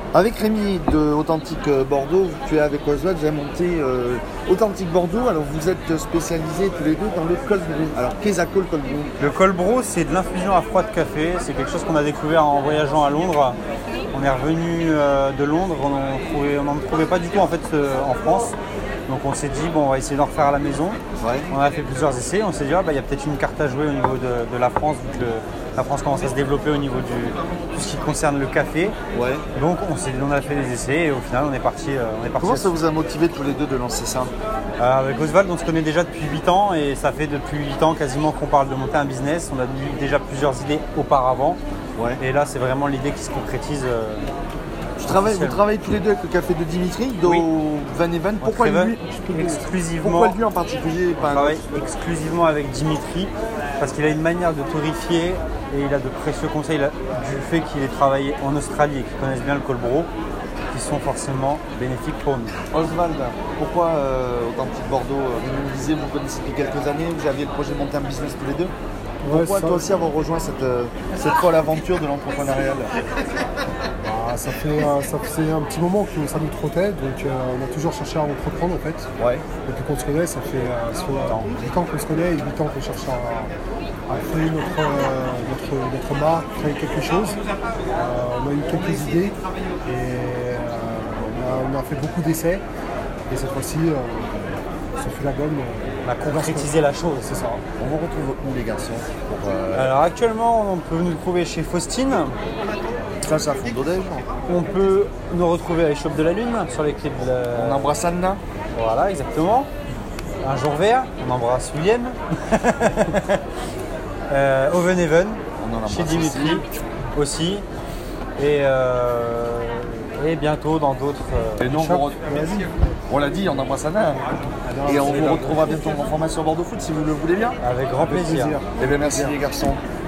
Avec Rémi de Authentique Bordeaux, tu es avec Oswald, vous avez monté Authentique Bordeaux. Alors vous êtes spécialisés tous les deux dans le cold brew. Alors qu'est-ce que le cold brew? Le cold brew, c'est de l'infusion à froid de café. C'est quelque chose qu'on a découvert en voyageant à Londres. On est revenu de Londres, on n'en trouvait pas du tout en fait en France. Donc on s'est dit, bon, on va essayer d'en refaire à la maison. Ouais. On a fait plusieurs essais. On s'est dit, il y a peut-être une carte à jouer au niveau de la France, vu que la France commence à se développer au niveau de tout ce qui concerne le café. Ouais. Donc on a fait des essais et au final on est parti. Comment ça vous a motivé tous les deux de lancer ça? Avec Oswald, on se connaît déjà depuis 8 ans et ça fait depuis 8 ans quasiment qu'on parle de monter un business. On a eu déjà plusieurs idées auparavant. Ouais. Et là, c'est vraiment l'idée qui se concrétise. Vous travaillez tous les deux avec le café de Dimitri, do oui. Van Even. Pourquoi lui exclusivement, pourquoi lui en particulier? On travaille exclusivement avec Dimitri parce qu'il a une manière de torréfier et il a de précieux conseils du fait qu'il ait travaillé en Australie et qu'il connaisse bien le cold brew, qui sont forcément bénéfiques pour nous. Oswald, pourquoi Authentique Bordeaux? Vous nous disiez, vous connaissez depuis quelques années, vous aviez le projet de monter un business tous les deux. Pourquoi toi aussi avoir rejoint cette folle aventure de l'entrepreneuriat? Ça fait un petit moment que ça nous trottait, donc on a toujours cherché à entreprendre en fait. Ouais. Depuis qu'on se connaît, ça fait 8 ans qu'on se connaît et 8 ans qu'on cherche à créer notre marque, créer quelque chose. On a eu quelques idées et on a fait beaucoup d'essais. Et cette fois-ci, ça fait la bonne. On a concrétisé la chose. C'est ça. On vous retrouve où les garçons Alors actuellement, on peut nous trouver chez Faustine. Ça, c'est un fond d'Odège. On peut nous retrouver à l'échoppe de la Lune sur les clips de On embrasse Anna. Voilà, exactement. Un jour vert, on embrasse William. Oven Even, chez Dimitri aussi. Et bientôt dans d'autres. On l'a dit, on embrasse Anna. Et on vous retrouvera bientôt en formation Bordeaux Foot si vous le voulez bien. Avec grand plaisir. Et bien merci les garçons.